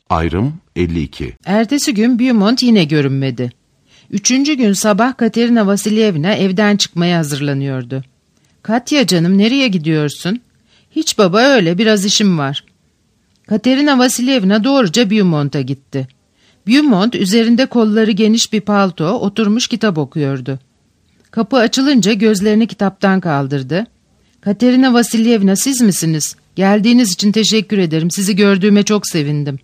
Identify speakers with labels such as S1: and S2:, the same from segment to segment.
S1: Ayrım 52.
S2: Ertesi gün Beaumont yine görünmedi. 3. gün sabah Katerina Vasilyevna evden çıkmaya hazırlanıyordu. "Katya canım, nereye gidiyorsun?" "Hiç baba, öyle biraz işim var." Katerina Vasilyevna doğruca Beaumont'a gitti. Beaumont üzerinde kolları geniş bir palto oturmuş kitap okuyordu. Kapı açılınca gözlerini kitaptan kaldırdı. "Katerina Vasilyevna, siz misiniz? Geldiğiniz için teşekkür ederim. Sizi gördüğüme çok sevindim."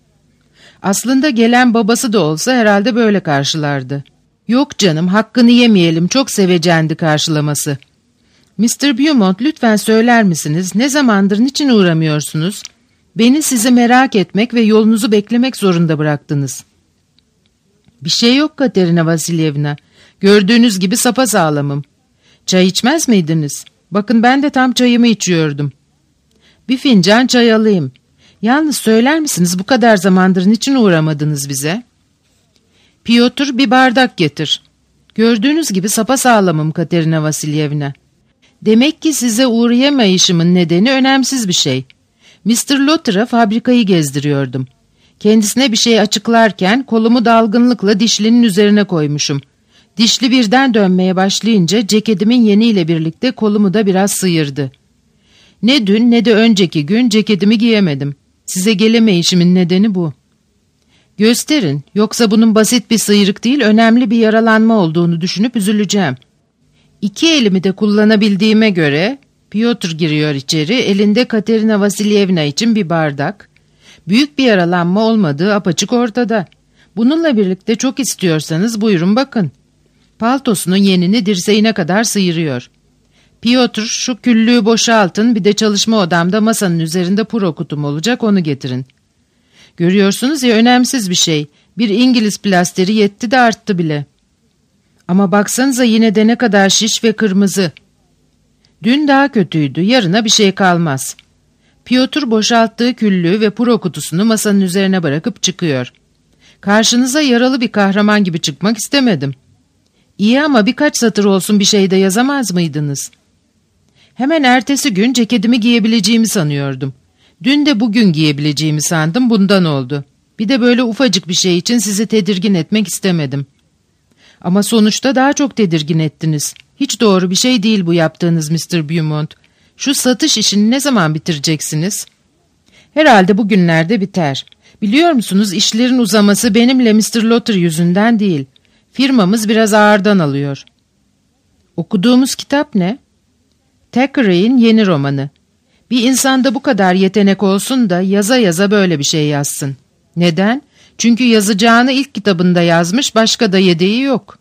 S2: Aslında gelen babası da olsa herhalde böyle karşılardı. "Yok canım, hakkını yemeyelim, çok sevecendi" karşılaması. "Mr. Beaumont, lütfen söyler misiniz? Ne zamandır niçin uğramıyorsunuz? Beni sizi merak etmek ve yolunuzu beklemek zorunda bıraktınız." "Bir şey yok Katerina Vasilyevna. Gördüğünüz gibi sapasağlamım." "Çay içmez miydiniz? Bakın ben de tam çayımı içiyordum." "Bir fincan çay alayım. Yalnız söyler misiniz, bu kadar zamandır niçin uğramadınız bize?" "Piotr, bir bardak getir." "Gördüğünüz gibi sapasağlamım Katerina Vasilyevna." "Demek ki size uğrayamayışımın nedeni önemsiz bir şey. Mr. Lotter'a fabrikayı gezdiriyordum. Kendisine bir şey açıklarken kolumu dalgınlıkla dişlinin üzerine koymuşum. Dişli birden dönmeye başlayınca ceketimin yeniyle birlikte kolumu da biraz sıyırdı. Ne dün ne de önceki gün ceketimi giyemedim. Size gelemeyişimin nedeni bu." "Gösterin, yoksa bunun basit bir sıyrık değil, önemli bir yaralanma olduğunu düşünüp üzüleceğim." "İki elimi de kullanabildiğime göre..." Piotr giriyor içeri, elinde Katerina Vasilyevna için bir bardak. "Büyük bir yaralanma olmadığı apaçık ortada. Bununla birlikte çok istiyorsanız buyurun bakın." Paltosunun yenini dirseğine kadar sıyırıyor. "Piotr, şu küllüğü boşaltın, bir de çalışma odamda masanın üzerinde puro kutum olacak, onu getirin." "Görüyorsunuz ya, önemsiz bir şey. Bir İngiliz plasteri yetti de arttı bile." "Ama baksanıza yine de ne kadar şiş ve kırmızı." "Dün daha kötüydü, yarına bir şey kalmaz." Piotr boşalttığı küllüğü ve puro kutusunu masanın üzerine bırakıp çıkıyor. "Karşınıza yaralı bir kahraman gibi çıkmak istemedim." "İyi ama birkaç satır olsun bir şey de yazamaz mıydınız?" "Hemen ertesi gün ceketimi giyebileceğimi sanıyordum. Dün de bugün giyebileceğimi sandım, bundan oldu. Bir de böyle ufacık bir şey için sizi tedirgin etmek istemedim." "Ama sonuçta daha çok tedirgin ettiniz. Hiç doğru bir şey değil bu yaptığınız Mr. Beaumont. Şu satış işini ne zaman bitireceksiniz?" "Herhalde bugünlerde biter. Biliyor musunuz, işlerin uzaması benimle Mr. Lotter yüzünden değil. Firmamız biraz ağırdan alıyor." "Okuduğumuz kitap ne?" "Thackeray'in yeni romanı. Bir insanda bu kadar yetenek olsun da yaza yaza böyle bir şey yazsın. Neden? Çünkü yazacağını ilk kitabında yazmış, başka da yedeği yok."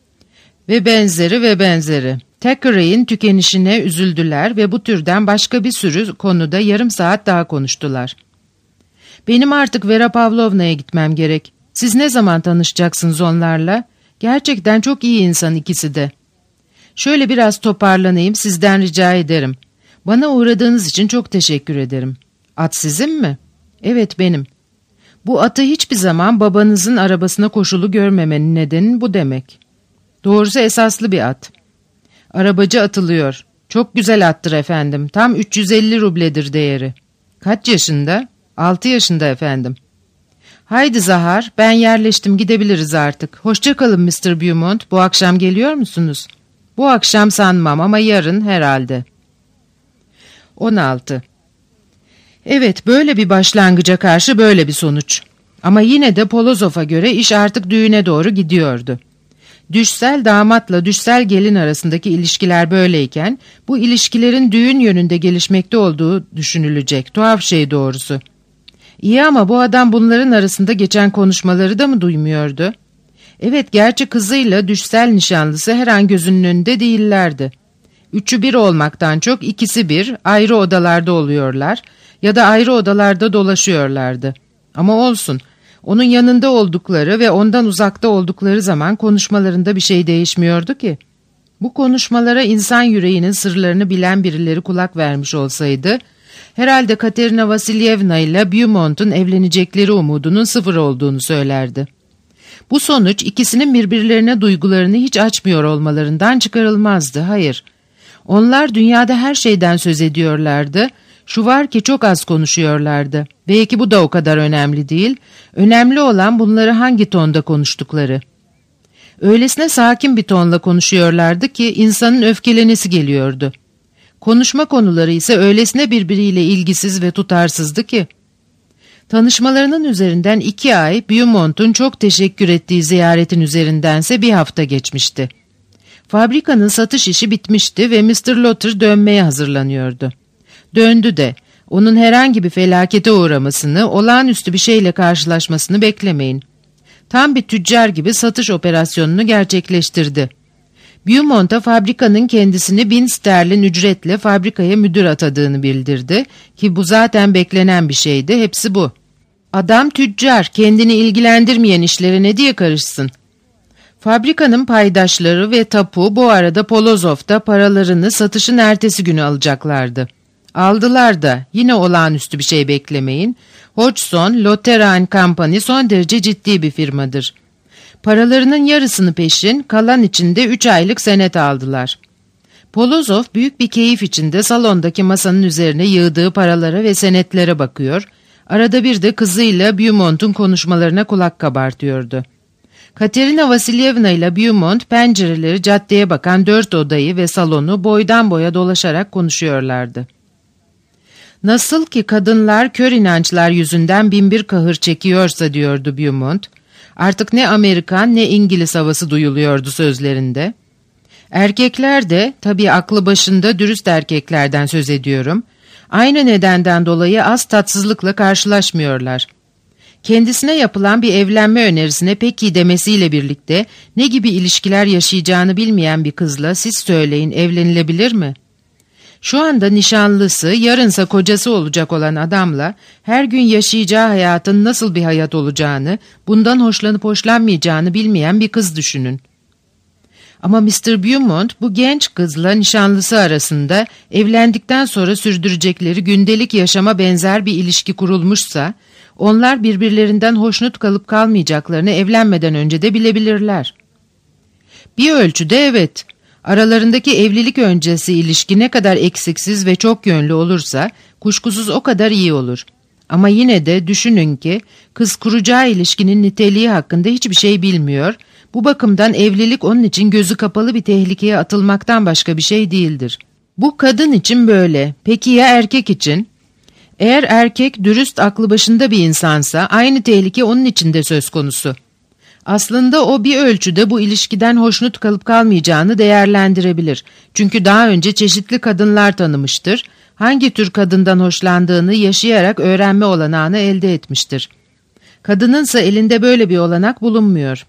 S2: Ve benzeri ve benzeri. Thackeray'in tükenişine üzüldüler ve bu türden başka bir sürü konuda yarım saat daha konuştular. "Benim artık Vera Pavlovna'ya gitmem gerek. Siz ne zaman tanışacaksınız onlarla? Gerçekten çok iyi insan ikisi de." "Şöyle biraz toparlanayım, sizden rica ederim. Bana uğradığınız için çok teşekkür ederim." "At sizin mi?" "Evet, benim." "Bu atı hiçbir zaman babanızın arabasına koşulu görmemenin nedeni bu demek." "Doğrusu esaslı bir at." "Arabacı atılıyor. Çok güzel attır efendim. Tam 350 rubledir değeri." "Kaç yaşında?" 6 yaşında efendim." "Haydi Zahar, ben yerleştim, gidebiliriz artık. Hoşça kalın Mr. Beaumont. Bu akşam geliyor musunuz?" "Bu akşam sanmam ama yarın herhalde." 16. Evet, böyle bir başlangıca karşı böyle bir sonuç. Ama yine de Polozov'a göre iş artık düğüne doğru gidiyordu. Düşsel damatla düşsel gelin arasındaki ilişkiler böyleyken, bu ilişkilerin düğün yönünde gelişmekte olduğu düşünülecek. Tuhaf şey doğrusu. İyi ama bu adam bunların arasında geçen konuşmaları da mı duymuyordu? Evet, gerçi kızıyla düşsel nişanlısı her an gözünün önünde değillerdi. Üçü bir olmaktan çok ikisi bir, ayrı odalarda oluyorlar ya da ayrı odalarda dolaşıyorlardı. Ama olsun, onun yanında oldukları ve ondan uzakta oldukları zaman konuşmalarında bir şey değişmiyordu ki. Bu konuşmalara insan yüreğinin sırlarını bilen birileri kulak vermiş olsaydı, herhalde Katerina Vasilyevna ile Beaumont'un evlenecekleri umudunun sıfır olduğunu söylerdi. Bu sonuç ikisinin birbirlerine duygularını hiç açmıyor olmalarından çıkarılmazdı, hayır. Onlar dünyada her şeyden söz ediyorlardı, Şu var ki çok az konuşuyorlardı. Belki bu da o kadar önemli değil. Önemli olan bunları hangi tonda konuştukları. Öylesine sakin bir tonla konuşuyorlardı ki insanın öfkelenesi geliyordu. Konuşma konuları ise öylesine birbiriyle ilgisiz ve tutarsızdı ki. Tanışmalarının üzerinden 2 ay, Beaumont'un çok teşekkür ettiği ziyaretin üzerindense 1 hafta geçmişti. Fabrikanın satış işi bitmişti ve Mr. Lotter dönmeye hazırlanıyordu. Döndü de, onun herhangi bir felakete uğramasını, olağanüstü bir şeyle karşılaşmasını beklemeyin. Tam bir tüccar gibi satış operasyonunu gerçekleştirdi. Beaumont'a fabrikanın kendisini 1000 sterlin ücretle fabrikaya müdür atadığını bildirdi ki bu zaten beklenen bir şeydi, hepsi bu. Adam tüccar, kendini ilgilendirmeyen işlere ne diye karışsın? Fabrikanın paydaşları ve tapu bu arada Polozov'da paralarını satışın ertesi günü alacaklardı. Aldılar da, yine olağanüstü bir şey beklemeyin. Hodgson, Lotter & Company son derece ciddi bir firmadır. Paralarının yarısını peşin, kalan içinde 3 aylık senet aldılar. Polozov büyük bir keyif içinde salondaki masanın üzerine yığdığı paralara ve senetlere bakıyor, arada bir de kızıyla Beaumont'un konuşmalarına kulak kabartıyordu. Katerina Vasilyevna ile Beaumont pencereleri caddeye bakan 4 odayı ve salonu boydan boya dolaşarak konuşuyorlardı. Nasıl ki kadınlar kör inançlar yüzünden binbir kahır çekiyorsa diyordu Beaumont, artık ne Amerikan ne İngiliz havası duyuluyordu sözlerinde. Erkekler de, tabii aklı başında dürüst erkeklerden söz ediyorum, aynı nedenden dolayı az tatsızlıkla karşılaşmıyorlar. Kendisine yapılan bir evlenme önerisine peki demesiyle birlikte ne gibi ilişkiler yaşayacağını bilmeyen bir kızla siz söyleyin evlenilebilir mi? Şu anda nişanlısı, yarınsa kocası olacak olan adamla her gün yaşayacağı hayatın nasıl bir hayat olacağını, bundan hoşlanıp hoşlanmayacağını bilmeyen bir kız düşünün. Ama Mr. Beaumont bu genç kızla nişanlısı arasında evlendikten sonra sürdürecekleri gündelik yaşama benzer bir ilişki kurulmuşsa, onlar birbirlerinden hoşnut kalıp kalmayacaklarını evlenmeden önce de bilebilirler. Bir ölçüde evet, aralarındaki evlilik öncesi ilişki ne kadar eksiksiz ve çok yönlü olursa kuşkusuz o kadar iyi olur. Ama yine de düşünün ki kız kuracağı ilişkinin niteliği hakkında hiçbir şey bilmiyor, bu bakımdan evlilik onun için gözü kapalı bir tehlikeye atılmaktan başka bir şey değildir. Bu kadın için böyle, peki ya erkek için? Eğer erkek dürüst aklı başında bir insansa aynı tehlike onun için de söz konusu. Aslında o bir ölçüde bu ilişkiden hoşnut kalıp kalmayacağını değerlendirebilir. Çünkü daha önce çeşitli kadınlar tanımıştır. Hangi tür kadından hoşlandığını yaşayarak öğrenme olanağını elde etmiştir. Kadınınsa elinde böyle bir olanak bulunmuyor.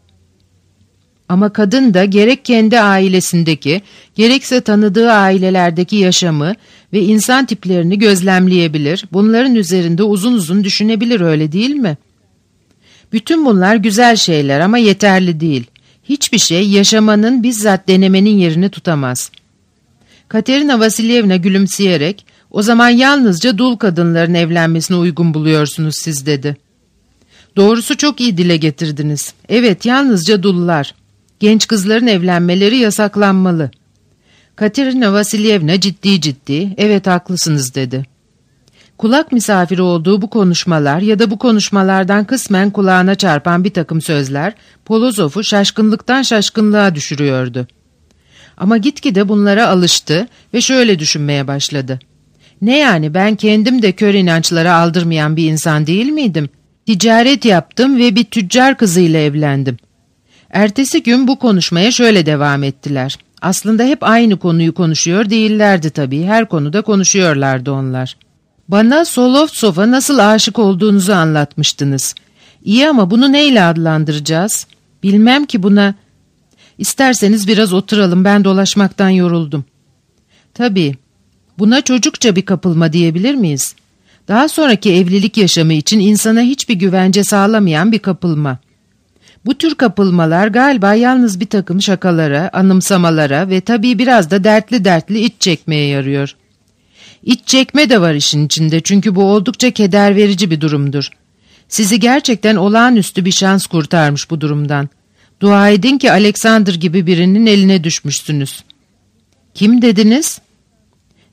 S2: Ama kadın da gerek kendi ailesindeki, gerekse tanıdığı ailelerdeki yaşamı ve insan tiplerini gözlemleyebilir, bunların üzerinde uzun uzun düşünebilir, öyle değil mi? Bütün bunlar güzel şeyler ama yeterli değil. Hiçbir şey yaşamanın bizzat denemenin yerini tutamaz. Katerina Vasilyevna gülümseyerek, o zaman yalnızca dul kadınların evlenmesine uygun buluyorsunuz siz dedi. Doğrusu çok iyi dile getirdiniz. Evet, yalnızca dullar. Genç kızların evlenmeleri yasaklanmalı. Katerina Vasilyevna ciddi, evet haklısınız dedi. Kulak misafiri olduğu bu konuşmalar ya da bu konuşmalardan kısmen kulağına çarpan bir takım sözler Polozov'u şaşkınlıktan şaşkınlığa düşürüyordu. Ama gitgide bunlara alıştı ve şöyle düşünmeye başladı. Ne yani, ben kendim de kör inançlara aldırmayan bir insan değil miydim? Ticaret yaptım ve bir tüccar kızıyla evlendim. Ertesi gün bu konuşmaya şöyle devam ettiler. Aslında hep aynı konuyu konuşuyor değillerdi tabii, her konuda konuşuyorlardı onlar. Bana Solovtsov'a nasıl aşık olduğunuzu anlatmıştınız. İyi ama bunu neyle adlandıracağız? Bilmem ki buna. İsterseniz biraz oturalım, ben dolaşmaktan yoruldum. Tabii, buna çocukça bir kapılma diyebilir miyiz? Daha sonraki evlilik yaşamı için insana hiçbir güvence sağlamayan bir kapılma. Bu tür kapılmalar galiba yalnız bir takım şakalara, anımsamalara ve tabii biraz da dertli iç çekmeye yarıyor. İç çekme de var işin içinde, çünkü bu oldukça keder verici bir durumdur. Sizi gerçekten olağanüstü bir şans kurtarmış bu durumdan. Dua edin ki Alexander gibi birinin eline düşmüşsünüz. Kim dediniz?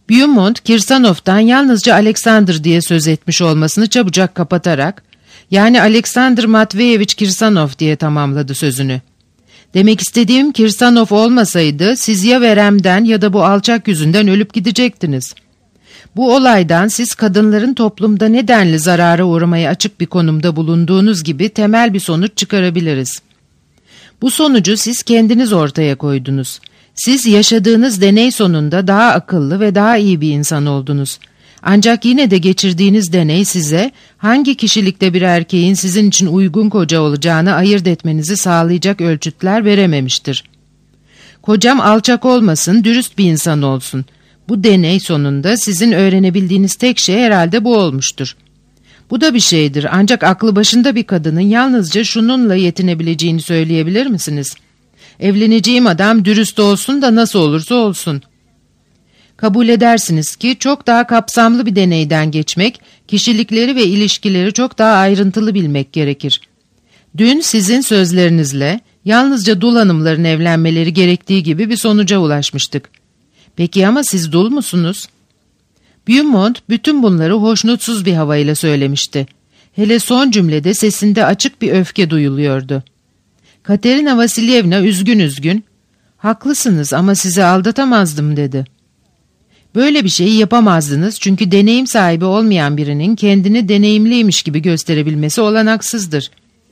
S2: Beaumont, Kirsanov'tan yalnızca Alexander diye söz etmiş olmasını çabucak kapatarak, yani Alexander Matveyevich Kirsanov diye tamamladı sözünü. Demek istediğim, Kirsanov olmasaydı siz ya veremden ya da bu alçak yüzünden ölüp gidecektiniz. Bu olaydan siz kadınların toplumda nedenli zarara uğramaya açık bir konumda bulunduğunuz gibi temel bir sonuç çıkarabiliriz. Bu sonucu siz kendiniz ortaya koydunuz. Siz yaşadığınız deney sonunda daha akıllı ve daha iyi bir insan oldunuz. Ancak yine de geçirdiğiniz deney size hangi kişilikte bir erkeğin sizin için uygun koca olacağını ayırt etmenizi sağlayacak ölçütler verememiştir. Kocam alçak olmasın, dürüst bir insan olsun. Bu deney sonunda sizin öğrenebildiğiniz tek şey herhalde bu olmuştur. Bu da bir şeydir, ancak aklı başında bir kadının yalnızca şununla yetinebileceğini söyleyebilir misiniz? Evleneceğim adam dürüst olsun da nasıl olursa olsun. Kabul edersiniz ki çok daha kapsamlı bir deneyden geçmek, kişilikleri ve ilişkileri çok daha ayrıntılı bilmek gerekir. Dün sizin sözlerinizle yalnızca dul hanımların evlenmeleri gerektiği gibi bir sonuca ulaşmıştık. Peki ama siz dul musunuz? Beaumont bütün bunları hoşnutsuz bir havayla söylemişti. Hele son cümlede sesinde açık bir öfke duyuluyordu. Katerina Vasilyevna üzgün üzgün, "Haklısınız ama sizi aldatamazdım," dedi. Böyle bir şeyi yapamazdınız çünkü deneyim sahibi olmayan birinin kendini deneyimliymiş gibi gösterebilmesi olanaksızdır.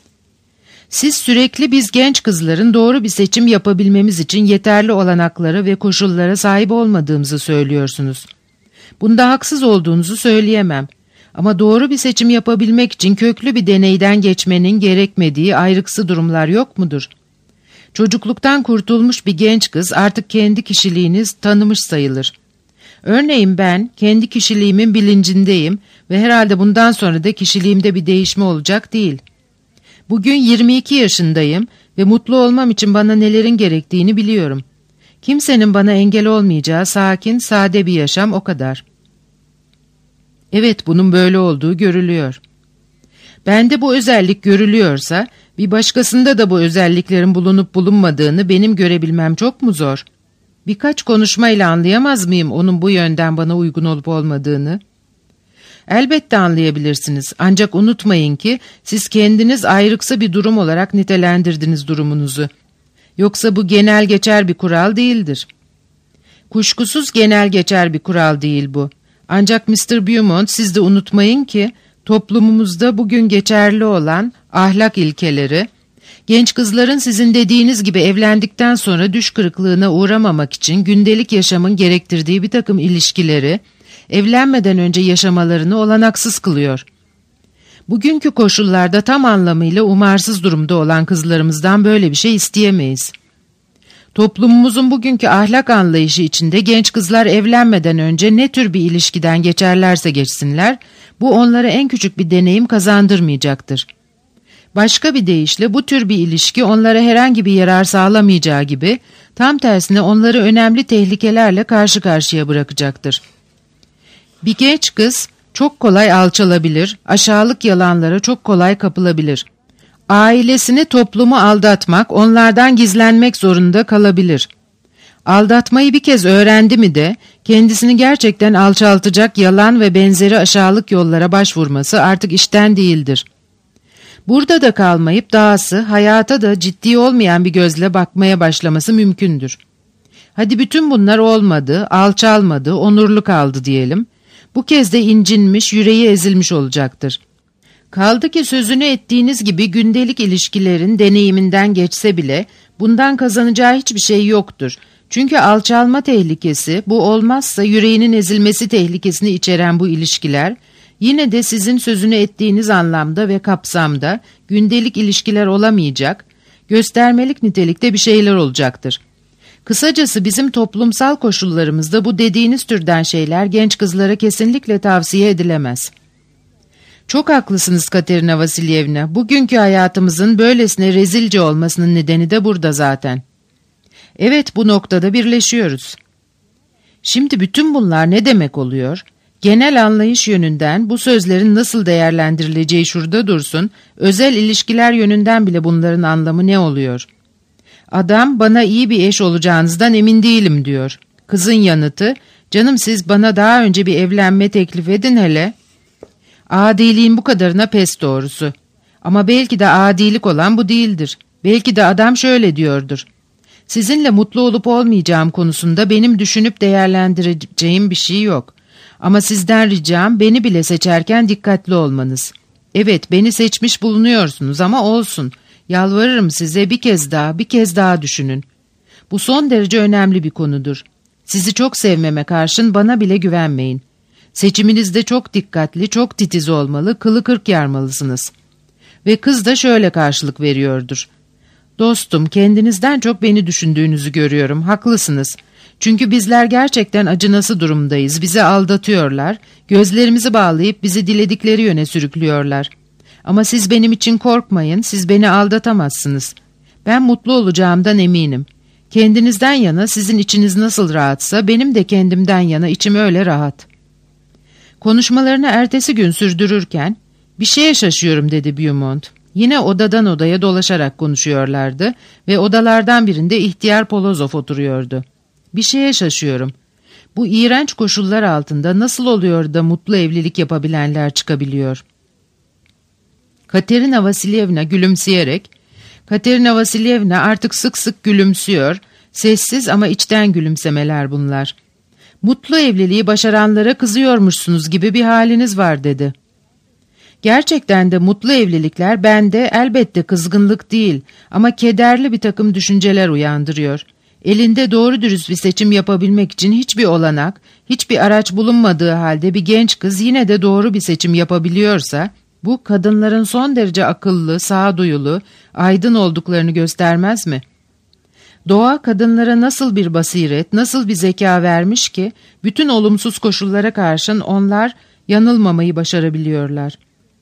S2: Siz sürekli biz genç kızların doğru bir seçim yapabilmemiz için yeterli olanaklara ve koşullara sahip olmadığımızı söylüyorsunuz. Bunda haksız olduğunuzu söyleyemem. Ama doğru bir seçim yapabilmek için köklü bir deneyden geçmenin gerekmediği ayrıksı durumlar yok mudur? Çocukluktan kurtulmuş bir genç kız artık kendi kişiliğini tanımış sayılır. Örneğin ben kendi kişiliğimin bilincindeyim ve herhalde bundan sonra da kişiliğimde bir değişme olacak değil. Bugün 22 yaşındayım ve mutlu olmam için bana nelerin gerektiğini biliyorum. Kimsenin bana engel olmayacağı sakin, sade bir yaşam, o kadar. Evet, bunun böyle olduğu görülüyor. Bende bu özellik görülüyorsa, bir başkasında da bu özelliklerin bulunup bulunmadığını benim görebilmem çok mu zor? Birkaç konuşmayla anlayamaz mıyım onun bu yönden bana uygun olup olmadığını? Elbette anlayabilirsiniz, ancak unutmayın ki siz kendiniz ayrıksı bir durum olarak nitelendirdiniz durumunuzu. Yoksa bu genel geçer bir kural değildir. Kuşkusuz genel geçer bir kural değil bu. Ancak Mr. Beaumont, siz de unutmayın ki toplumumuzda bugün geçerli olan ahlak ilkeleri, genç kızların sizin dediğiniz gibi evlendikten sonra düş kırıklığına uğramamak için gündelik yaşamın gerektirdiği bir takım ilişkileri, evlenmeden önce yaşamalarını olanaksız kılıyor. Bugünkü koşullarda tam anlamıyla umarsız durumda olan kızlarımızdan böyle bir şey isteyemeyiz. Toplumumuzun bugünkü ahlak anlayışı içinde genç kızlar evlenmeden önce ne tür bir ilişkiden geçerlerse geçsinler, bu onlara en küçük bir deneyim kazandırmayacaktır. Başka bir deyişle bu tür bir ilişki onlara herhangi bir yarar sağlamayacağı gibi, tam tersine onları önemli tehlikelerle karşı karşıya bırakacaktır. Bir genç kız çok kolay alçalabilir, aşağılık yalanlara çok kolay kapılabilir. Ailesini, toplumu aldatmak, onlardan gizlenmek zorunda kalabilir. Aldatmayı bir kez öğrendi mi de, kendisini gerçekten alçaltacak yalan ve benzeri aşağılık yollara başvurması artık işten değildir. Burada da kalmayıp dahası hayata da ciddi olmayan bir gözle bakmaya başlaması mümkündür. Hadi bütün bunlar olmadı, alçalmadı, onurlu kaldı diyelim. Bu kez de incinmiş, yüreği ezilmiş olacaktır. Kaldı ki sözünü ettiğiniz gibi gündelik ilişkilerin deneyiminden geçse bile bundan kazanacağı hiçbir şey yoktur. Çünkü alçalma tehlikesi, bu olmazsa yüreğinin ezilmesi tehlikesini içeren bu ilişkiler, yine de sizin sözünü ettiğiniz anlamda ve kapsamda gündelik ilişkiler olamayacak, göstermelik nitelikte bir şeyler olacaktır. Kısacası bizim toplumsal koşullarımızda bu dediğiniz türden şeyler genç kızlara kesinlikle tavsiye edilemez. Çok haklısınız Katerina Vasilyevna. Bugünkü hayatımızın böylesine rezilce olmasının nedeni de burada zaten. Evet, bu noktada birleşiyoruz. Şimdi bütün bunlar ne demek oluyor? Genel anlayış yönünden bu sözlerin nasıl değerlendirileceği şurada dursun, özel ilişkiler yönünden bile bunların anlamı ne oluyor? Adam, bana iyi bir eş olacağınızdan emin değilim diyor. Kızın yanıtı, Canım siz bana daha önce bir evlenme teklif edin hele. Adiliğin bu kadarına pes doğrusu. Ama belki de adilik olan bu değildir. Belki de adam şöyle diyordur. Sizinle mutlu olup olmayacağım konusunda benim düşünüp değerlendireceğim bir şey yok. Ama sizden ricam beni bile seçerken dikkatli olmanız. Evet, beni seçmiş bulunuyorsunuz ama olsun. Yalvarırım size bir kez daha düşünün. Bu son derece önemli bir konudur. Sizi çok sevmeme karşın bana bile güvenmeyin. Seçiminizde çok dikkatli, çok titiz olmalı, kılı kırk yarmalısınız. Ve kız da şöyle karşılık veriyordur. Dostum, kendinizden çok beni düşündüğünüzü görüyorum, haklısınız. Çünkü bizler gerçekten acınası durumdayız, bizi aldatıyorlar, gözlerimizi bağlayıp bizi diledikleri yöne sürüklüyorlar. Ama siz benim için korkmayın, siz beni aldatamazsınız. Ben mutlu olacağımdan eminim. Kendinizden yana sizin içiniz nasıl rahatsa benim de kendimden yana içim öyle rahat. Konuşmalarını ertesi gün sürdürürken, bir şeye şaşıyorum dedi Beaumont. Yine odadan odaya dolaşarak konuşuyorlardı ve odalardan birinde ihtiyar Polozov oturuyordu. Bir şeye şaşıyorum. Bu iğrenç koşullar altında nasıl oluyor da mutlu evlilik yapabilenler çıkabiliyor? Katerina Vasilyevna gülümseyerek, Katerina Vasilyevna artık sık sık gülümsüyor, sessiz ama içten gülümsemeler bunlar. Mutlu evliliği başaranlara kızıyormuşsunuz gibi bir haliniz var dedi. Gerçekten de mutlu evlilikler bende elbette kızgınlık değil ama kederli bir takım düşünceler uyandırıyor. Elinde doğru dürüst bir seçim yapabilmek için hiçbir olanak, hiçbir araç bulunmadığı halde bir genç kız yine de doğru bir seçim yapabiliyorsa, bu kadınların son derece akıllı, sağduyulu, aydın olduklarını göstermez mi? Doğa kadınlara nasıl bir basiret, nasıl bir zeka vermiş ki, bütün olumsuz koşullara karşın onlar yanılmamayı başarabiliyorlar.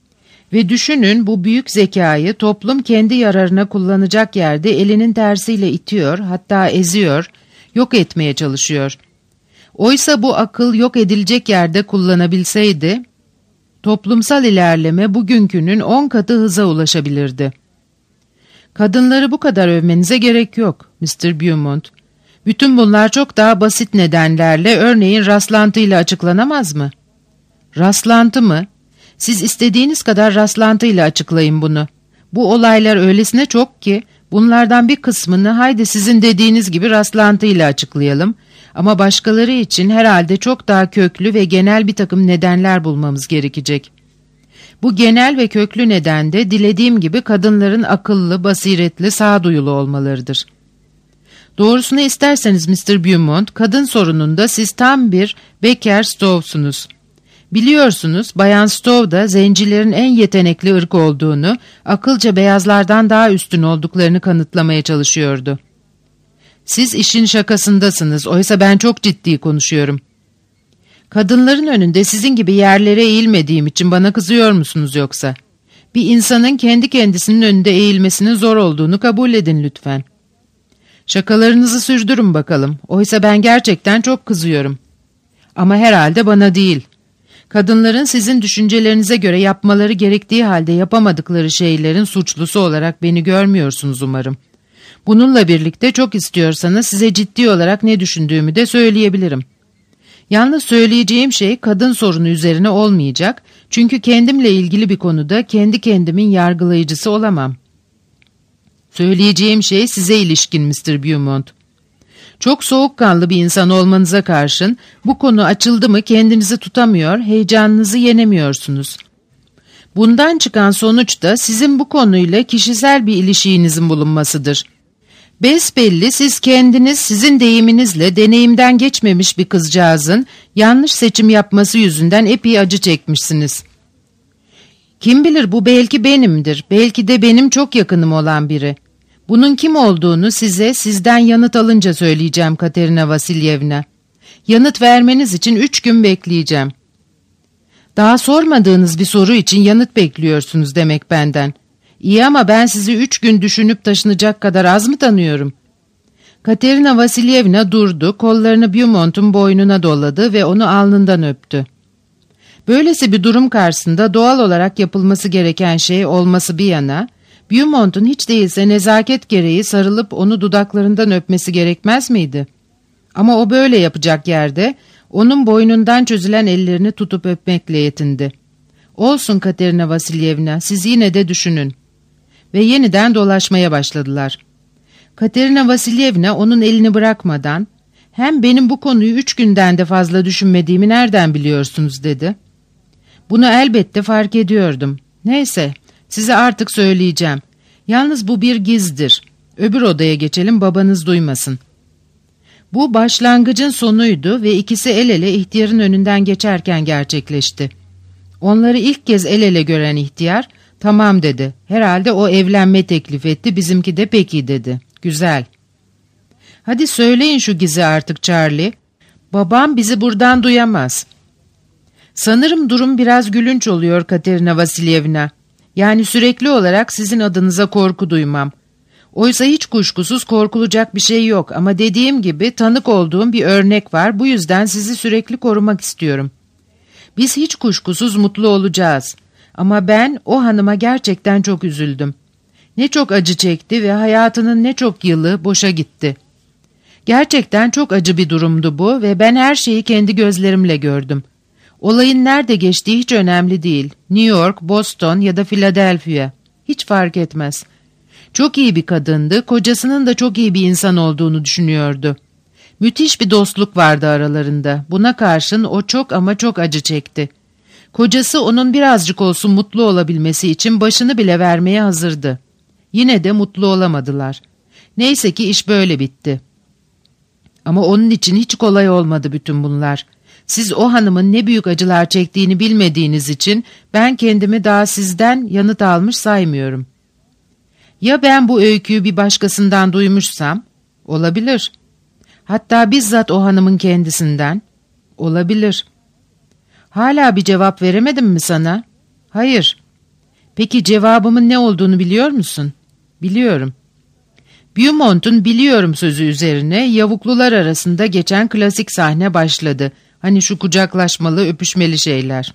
S2: Ve düşünün bu büyük zekayı toplum kendi yararına kullanacak yerde elinin tersiyle itiyor, hatta eziyor, yok etmeye çalışıyor. Oysa bu akıl yok edilecek yerde kullanabilseydi, toplumsal ilerleme bugünkünün 10 katı hıza ulaşabilirdi. Kadınları bu kadar övmenize gerek yok, Mr. Beaumont. Bütün bunlar çok daha basit nedenlerle, örneğin rastlantıyla açıklanamaz mı? Rastlantı mı? Siz istediğiniz kadar rastlantıyla açıklayın bunu. Bu olaylar öylesine çok ki, bunlardan bir kısmını haydi sizin dediğiniz gibi rastlantıyla açıklayalım. Ama başkaları için herhalde çok daha köklü ve genel bir takım nedenler bulmamız gerekecek. Bu genel ve köklü neden de dilediğim gibi kadınların akıllı, basiretli, sağduyulu olmalarıdır. Doğrusunu isterseniz Mr. Beaumont, kadın sorununda siz tam bir Becker Stowe'sunuz. Biliyorsunuz Bayan Stowe da zencilerin en yetenekli ırk olduğunu, akılca beyazlardan daha üstün olduklarını kanıtlamaya çalışıyordu. Siz işin şakasındasınız, oysa ben çok ciddi konuşuyorum. Kadınların önünde sizin gibi yerlere eğilmediğim için bana kızıyor musunuz yoksa? Bir insanın kendi kendisinin önünde eğilmesinin zor olduğunu kabul edin lütfen. Şakalarınızı sürdürün bakalım, oysa ben gerçekten çok kızıyorum. Ama herhalde bana değil. Kadınların sizin düşüncelerinize göre yapmaları gerektiği halde yapamadıkları şeylerin suçlusu olarak beni görmüyorsunuz umarım. Bununla birlikte çok istiyorsanız size ciddi olarak ne düşündüğümü de söyleyebilirim. Yalnız söyleyeceğim şey kadın sorunu üzerine olmayacak, çünkü kendimle ilgili bir konuda kendi kendimin yargılayıcısı olamam. Söyleyeceğim şey size ilişkin Mr. Beaumont. Çok soğukkanlı bir insan olmanıza karşın bu konu açıldı mı kendinizi tutamıyor, heyecanınızı yenemiyorsunuz. Bundan çıkan sonuç da sizin bu konuyla kişisel bir ilişiğinizin bulunmasıdır. Besbelli siz kendiniz sizin deyiminizle deneyimden geçmemiş bir kızcağızın yanlış seçim yapması yüzünden epey acı çekmişsiniz. Kim bilir bu belki benimdir, belki de benim çok yakınım olan biri. Bunun kim olduğunu size sizden yanıt alınca söyleyeceğim Katerina Vasilyevna. Yanıt vermeniz için 3 gün bekleyeceğim. Daha sormadığınız bir soru için yanıt bekliyorsunuz demek benden. İyi ama ben sizi 3 gün düşünüp taşınacak kadar az mı tanıyorum? Katerina Vasilyevna durdu, kollarını Beaumont'un boynuna doladı ve onu alnından öptü. Böylesi bir durum karşısında doğal olarak yapılması gereken şey olması bir yana, Beaumont'un hiç değilse nezaket gereği sarılıp onu dudaklarından öpmesi gerekmez miydi? Ama o böyle yapacak yerde, Onun boynundan çözülen ellerini tutup öpmekle yetindi. Olsun Katerina Vasilyevna, siz yine de düşünün. Ve yeniden dolaşmaya başladılar. Katerina Vasilyevna onun elini bırakmadan, hem benim bu konuyu 3 günden de fazla düşünmediğimi nereden biliyorsunuz dedi. Bunu elbette fark ediyordum. Neyse, size artık söyleyeceğim. Yalnız bu bir gizdir. Öbür odaya geçelim, babanız duymasın. Bu başlangıcın sonuydu ve ikisi el ele ihtiyarın önünden geçerken gerçekleşti. Onları ilk kez el ele gören ihtiyar, tamam dedi. Herhalde o evlenme teklif etti, bizimki de peki dedi. Güzel. Hadi söyleyin şu gizi artık Charlie. Babam bizi buradan duyamaz. Sanırım durum biraz gülünç oluyor Katerina Vasilyevna. Yani sürekli olarak sizin adınıza korku duymam. Oysa hiç kuşkusuz korkulacak bir şey yok ama dediğim gibi tanık olduğum bir örnek var. Bu yüzden sizi sürekli korumak istiyorum. Biz hiç kuşkusuz mutlu olacağız. Ama ben o hanıma gerçekten çok üzüldüm. Ne çok acı çekti ve hayatının ne çok yılı boşa gitti. Gerçekten çok acı bir durumdu bu ve ben her şeyi kendi gözlerimle gördüm. Olayın nerede geçtiği hiç önemli değil. New York, Boston ya da Philadelphia. Hiç fark etmez. Çok iyi bir kadındı, kocasının da çok iyi bir insan olduğunu düşünüyordu. Müthiş bir dostluk vardı aralarında. Buna karşın o çok ama çok acı çekti. Kocası onun birazcık olsun mutlu olabilmesi için başını bile vermeye hazırdı. Yine de mutlu olamadılar. Neyse ki iş böyle bitti. Ama onun için hiç kolay olmadı bütün bunlar. Siz o hanımın ne büyük acılar çektiğini bilmediğiniz için ben kendimi daha sizden yanıt almış saymıyorum. Ya ben bu öyküyü bir başkasından duymuşsam? Olabilir. Hatta bizzat o hanımın kendisinden? Olabilir. Hala bir cevap veremedim mi sana? Hayır. Peki cevabımın ne olduğunu biliyor musun? Biliyorum. Beaumont'un biliyorum sözü üzerine yavuklular arasında geçen klasik sahne başladı. Hani şu kucaklaşmalı, öpüşmeli şeyler.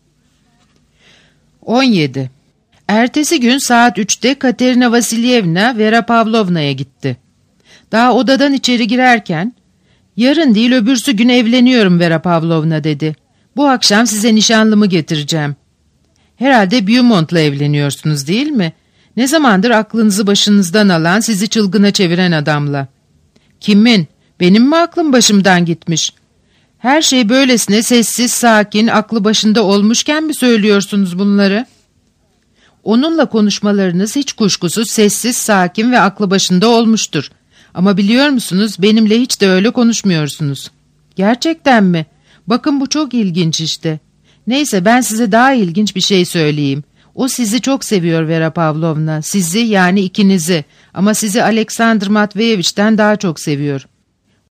S2: 17. Ertesi gün saat 3'te Katerina Vasilyevna Vera Pavlovna'ya gitti. Daha odadan içeri girerken, "Yarın değil öbürsü gün evleniyorum Vera Pavlovna" dedi. "Bu akşam size nişanlımı getireceğim." "Herhalde Beaumont'la evleniyorsunuz değil mi? Ne zamandır aklınızı başınızdan alan, sizi çılgına çeviren adamla." "Kimin? Benim mi aklım başımdan gitmiş? Her şey böylesine sessiz, sakin, aklı başında olmuşken mi söylüyorsunuz bunları?" "Onunla konuşmalarınız hiç kuşkusuz sessiz, sakin ve aklı başında olmuştur. Ama biliyor musunuz, benimle hiç de öyle konuşmuyorsunuz." "Gerçekten mi? Bakın bu çok ilginç işte. Neyse ben size daha ilginç bir şey söyleyeyim. O sizi çok seviyor Vera Pavlovna, sizi yani ikinizi, ama sizi Alexander Matveyevich'ten daha çok seviyor.